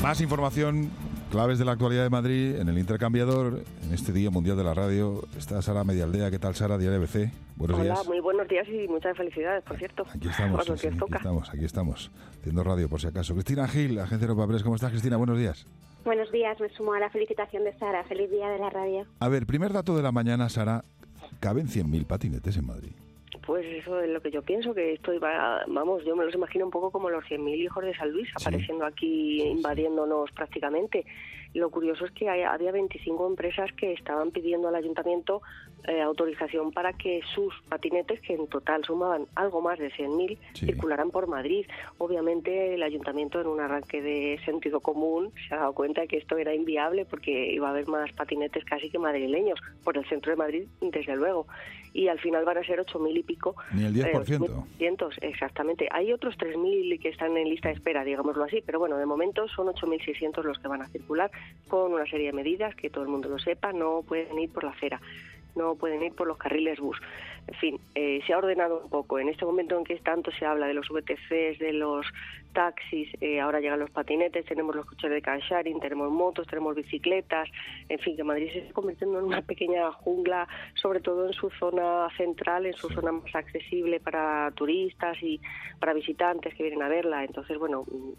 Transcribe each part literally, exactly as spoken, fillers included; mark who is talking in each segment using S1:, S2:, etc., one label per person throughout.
S1: Más información, claves de la actualidad de Madrid en el Intercambiador, en este Día Mundial de la Radio. Está Sara Medialdea. ¿Qué tal, Sara? Diario B C. Buenos
S2: Hola,
S1: días.
S2: muy buenos días y muchas felicidades, por cierto.
S1: Aquí estamos, sí, sí, aquí estamos, aquí estamos, haciendo radio por si acaso. Cristina Gil, Agencia de los Papeles. ¿Cómo estás, Cristina? Buenos días.
S3: Buenos días, me sumo a la felicitación de Sara. Feliz día de la radio.
S1: A ver, primer dato de la mañana, Sara. ¿Caben cien mil patinetes en Madrid?
S2: Pues eso es lo que yo pienso, que esto iba, vamos, yo me los imagino un poco como los cien mil hijos de San Luis, sí, apareciendo aquí, sí, invadiéndonos sí. prácticamente. Lo curioso es que hay, había veinticinco empresas que estaban pidiendo al ayuntamiento eh, autorización para que sus patinetes, que en total sumaban algo más de cien mil, sí. circularan por Madrid. Obviamente el ayuntamiento, en un arranque de sentido común, se ha dado cuenta de que esto era inviable porque iba a haber más patinetes casi que madrileños, por el centro de Madrid, desde luego. Y al final van a ser ocho mil y pico.
S1: Ni el diez por ciento.
S2: Eh, exactamente. Hay otros tres mil que están en lista de espera, digámoslo así, pero bueno, de momento son ocho mil seiscientos los que van a circular, con una serie de medidas que todo el mundo lo sepa. No pueden ir por la acera, no pueden ir por los carriles bus. En fin, eh, se ha ordenado un poco. En este momento en que tanto se habla de los V T Cs, de los taxis, eh, ahora llegan los patinetes, tenemos los coches de car sharing, tenemos motos, tenemos bicicletas, en fin, que Madrid se está convirtiendo en una pequeña jungla, sobre todo en su zona central, en su zona más accesible para turistas y para visitantes que vienen a verla. Entonces, bueno,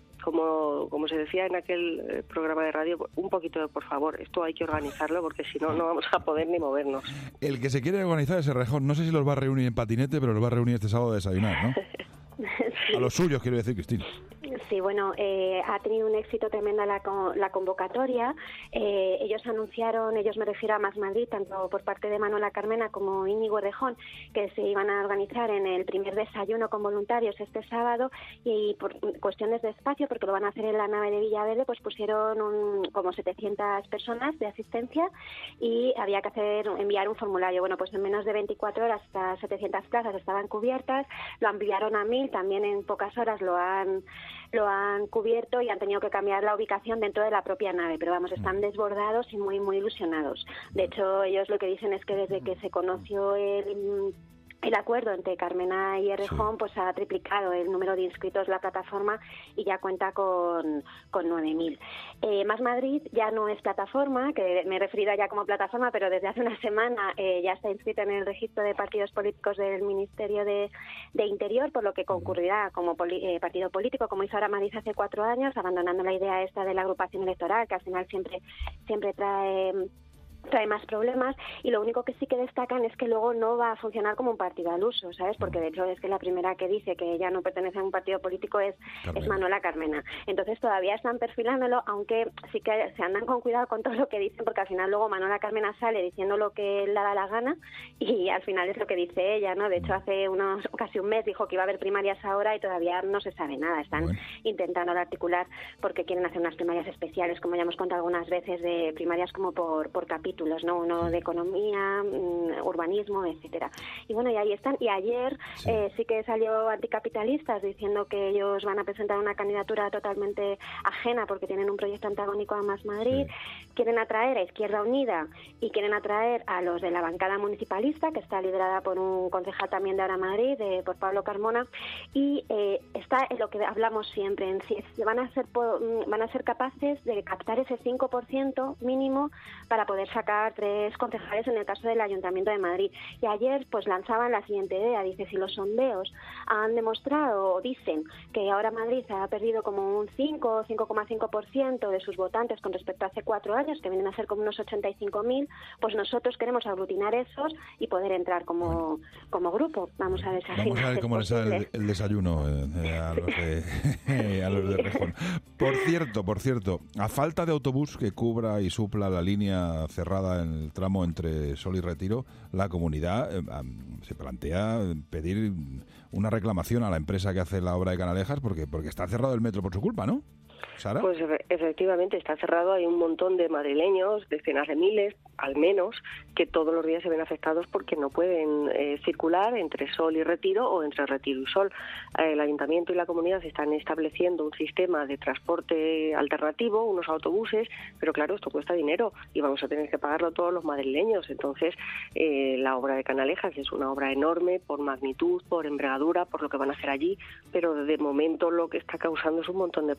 S2: como, como se decía en aquel programa de radio, un poquito de por favor, esto hay que organizarlo porque si no, no vamos a poder ni movernos.
S1: El que se quiere organizar es Errejón. No sé si los va a reunir en patinete, pero los va a reunir este sábado a desayunar, ¿no? Sí. A los suyos, quiero decir, Cristina.
S3: Sí, bueno, eh, ha tenido un éxito tremendo la, la convocatoria. Eh, ellos anunciaron, ellos me refiero a Más Madrid, tanto por parte de Manuela Carmena como Íñigo Errejón, que se iban a organizar en el primer desayuno con voluntarios este sábado, y por cuestiones de espacio, porque lo van a hacer en la nave de Villaverde, pues pusieron un, como setecientas personas de asistencia y había que hacer enviar un formulario. Bueno, pues en menos de veinticuatro horas estas setecientas plazas estaban cubiertas, lo ampliaron a mil, también en pocas horas lo han lo han cubierto y han tenido que cambiar la ubicación dentro de la propia nave, pero vamos, están desbordados y muy muy ilusionados. De hecho, ellos lo que dicen es que desde que se conoció el El acuerdo entre Carmena y Errejón, sí, pues ha triplicado el número de inscritos en la plataforma y ya cuenta con, con nueve mil. Eh, Más Madrid ya no es plataforma, que me he referido ya como plataforma, pero desde hace una semana eh, ya está inscrito en el registro de partidos políticos del Ministerio de, de Interior, por lo que concurrirá como poli, eh, partido político, como hizo ahora Madrid hace cuatro años, abandonando la idea esta de la agrupación electoral, que al final siempre, siempre trae... trae más problemas, y lo único que sí que destacan es que luego no va a funcionar como un partido al uso, ¿sabes? Porque de hecho es que la primera que dice que ella no pertenece a un partido político es, es Manuela Carmena. Entonces todavía están perfilándolo, aunque sí que se andan con cuidado con todo lo que dicen, porque al final luego Manuela Carmena sale diciendo lo que le da la gana y al final es lo que dice ella, ¿no? De hecho hace unos casi un mes dijo que iba a haber primarias ahora y todavía no se sabe nada. Están bueno. intentando articular porque quieren hacer unas primarias especiales, como ya hemos contado algunas veces, de primarias como por, por capítulo, ¿no? Uno de economía, urbanismo, etcétera. Y bueno, y ahí están. Y ayer sí. Eh, sí que salió Anticapitalistas diciendo que ellos van a presentar una candidatura totalmente ajena porque tienen un proyecto antagónico a Más Madrid. Sí. Quieren atraer a Izquierda Unida y quieren atraer a los de la bancada municipalista, que está liderada por un concejal también de Ahora Madrid, de, por Pablo Carmona. Y eh, está en lo que hablamos siempre, en si van a ser van a ser capaces de captar ese cinco por ciento mínimo para poder sacar tres concejales en el caso del Ayuntamiento de Madrid. Y ayer pues lanzaban la siguiente idea, dice, si los sondeos han demostrado o dicen que ahora Madrid ha perdido como un cinco o cinco coma cinco por ciento de sus votantes con respecto a hace cuatro años, que vienen a ser como unos ochenta y cinco mil, pues nosotros queremos aglutinar esos y poder entrar como, bueno, como grupo. Vamos a ver si
S1: Vamos a ver cómo les sale el, el desayuno eh, a los de, a los de Errejón. Por cierto, por cierto, a falta de autobús que cubra y supla la línea cerrada en el tramo entre Sol y Retiro, la comunidad eh, se plantea pedir una reclamación a la empresa que hace la obra de Canalejas porque porque está cerrado el metro por su culpa, ¿no? ¿Sara?
S2: Pues efectivamente está cerrado. Hay un montón de madrileños, decenas de miles, al menos, que todos los días se ven afectados porque no pueden eh, circular entre Sol y Retiro o entre Retiro y Sol. Eh, el Ayuntamiento y la comunidad están estableciendo un sistema de transporte alternativo, unos autobuses, pero claro, esto cuesta dinero y vamos a tener que pagarlo todos los madrileños. Entonces, eh, la obra de Canalejas, que es una obra enorme por magnitud, por envergadura, por lo que van a hacer allí, pero de momento lo que está causando es un montón de problemas.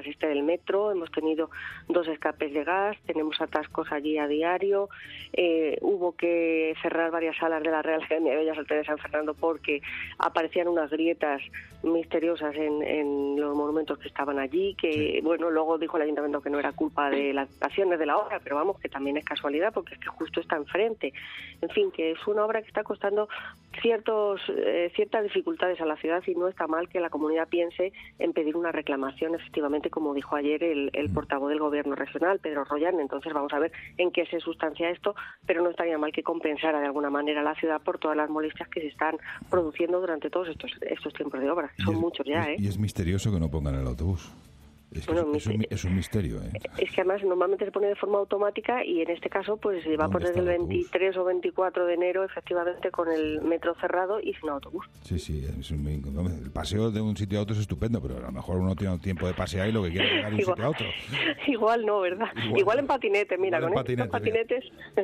S2: existe del metro, hemos tenido dos escapes de gas, tenemos atascos allí a diario, eh, hubo que cerrar varias salas de la Real Academia de Bellas Artes de San Fernando porque aparecían unas grietas misteriosas en, en los monumentos que estaban allí, que sí. bueno, luego dijo el ayuntamiento que no era culpa de las estaciones de la obra, pero vamos, que también es casualidad porque es que justo está enfrente. En fin, que es una obra que está costando ciertos eh, ciertas dificultades a la ciudad y no está mal que la comunidad piense en pedir una reclamación, efectivamente, como dijo ayer el, el portavoz del Gobierno regional, Pedro Rollán. Entonces vamos a ver en qué se sustancia esto, pero no estaría mal que compensara de alguna manera a la ciudad por todas las molestias que se están produciendo durante todos estos estos tiempos de obra. Son
S1: es,
S2: muchos ya, ¿eh?
S1: Y es misterioso que no pongan el autobús. Es, que bueno, es, es, un, es un misterio, ¿eh?
S2: Es que además normalmente se pone de forma automática y en este caso pues se va a poner el veintitrés o veinticuatro de enero efectivamente con el metro cerrado y sin autobús.
S1: Sí, sí, es un, el paseo de un sitio a otro es estupendo, pero a lo mejor uno tiene tiempo de pasear y lo que quiere es llegar de un
S2: igual,
S1: sitio a otro.
S2: Igual no, ¿verdad? Igual, igual en patinete, mira, con patinete, estos patinetes...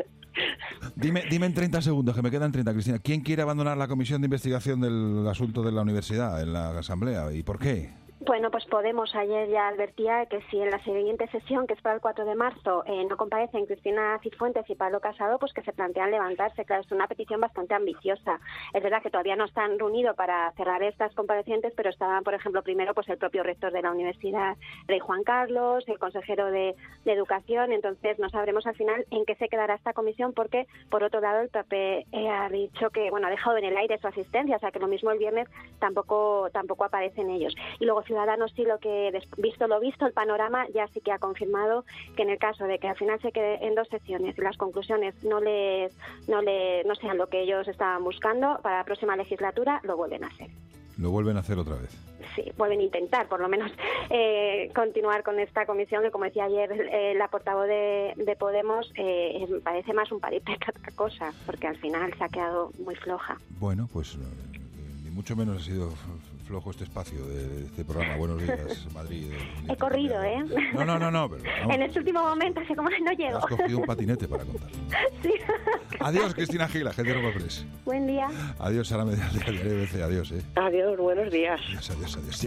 S1: Dime, dime en treinta segundos, que me quedan treinta, Cristina. ¿Quién quiere abandonar la comisión de investigación del asunto de la universidad en la asamblea y por qué?
S3: Bueno, pues Podemos ayer ya advertía que si en la siguiente sesión, que es para el cuatro de marzo, eh, no comparecen Cristina Cifuentes y Pablo Casado, pues que se plantean levantarse. Claro, es una petición bastante ambiciosa. Es verdad que todavía no están reunidos para cerrar estas comparecientes, pero estaban, por ejemplo, primero pues el propio rector de la Universidad, Rey Juan Carlos, el consejero de, de Educación. Entonces no sabremos al final en qué se quedará esta comisión, porque, por otro lado, el P P eh, ha dicho que, bueno, ha dejado en el aire su asistencia, o sea que lo mismo el viernes tampoco, tampoco aparecen ellos. Y luego Ciudadanos sí, lo que visto lo visto, el panorama ya sí que ha confirmado que en el caso de que al final se quede en dos sesiones y las conclusiones no les no le no sean lo que ellos estaban buscando para la próxima legislatura, lo vuelven a hacer.
S1: Lo vuelven a hacer otra vez.
S3: Sí, vuelven a intentar, por lo menos, eh, continuar con esta comisión que, como decía ayer eh, la portavoz de, de Podemos, eh, parece más un paripé que otra cosa, porque al final se ha quedado muy floja.
S1: Bueno, pues ni mucho menos ha sido flojo este espacio de este programa. Buenos días, Madrid.
S3: He corrido, ¿eh?
S1: No, no, no, no. Pero, vamos,
S3: en este último momento, así como no llego.
S1: Has cogido un patinete para contar.
S3: Sí.
S1: Adiós, Cristina Gil, agente de Europa Press.
S3: Buen día.
S1: Adiós, Sara Medial de B B C. Adiós, ¿eh?
S2: Adiós, buenos días.
S1: Adiós, adiós, adiós.